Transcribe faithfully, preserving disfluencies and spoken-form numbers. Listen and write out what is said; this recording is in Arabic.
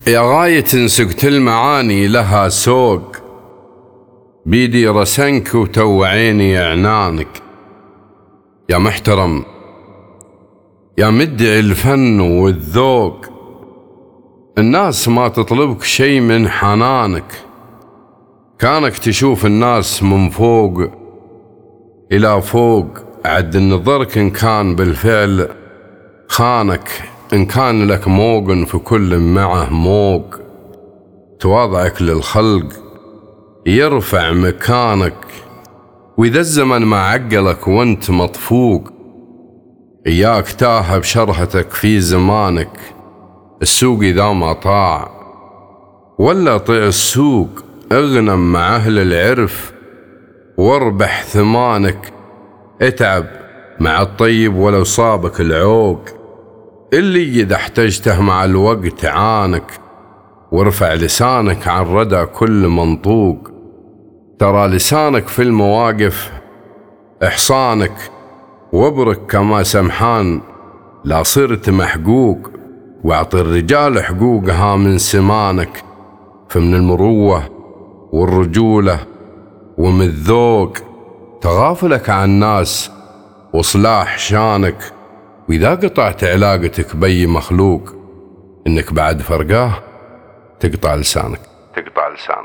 يا غاية سقت المعاني لها سوق، بيدي رسنك وتوعيني عنانك. يا محترم يا مدعي الفن والذوق، الناس ما تطلبك شي من حنانك. كانك تشوف الناس من فوق إلى فوق، عد نظرك إن كان بالفعل خانك. إن كان لك موق في كل معه موق، تواضعك للخلق يرفع مكانك. وإذا الزمن ما عقلك وانت مطفوق، إياك تاهب شرهتك في زمانك. السوق إذا ما طاع ولا طيع السوق، اغنم مع أهل العرف واربح ثمانك. اتعب مع الطيب ولو صابك العوق، اللي إذا احتجته مع الوقت عانك. وارفع لسانك عن ردى كل منطوق، ترى لسانك في المواقف إحصانك. وابرك كما سمحان لا صرت محقوق، واعطي الرجال حقوقها من سمانك. فمن المروة والرجولة ومن الذوق تغافلك عن الناس وصلاح شانك. وإذا قطعت علاقتك بأي مخلوق، إنك بعد فرقاه تقطع لسانك. تقطع لسانك.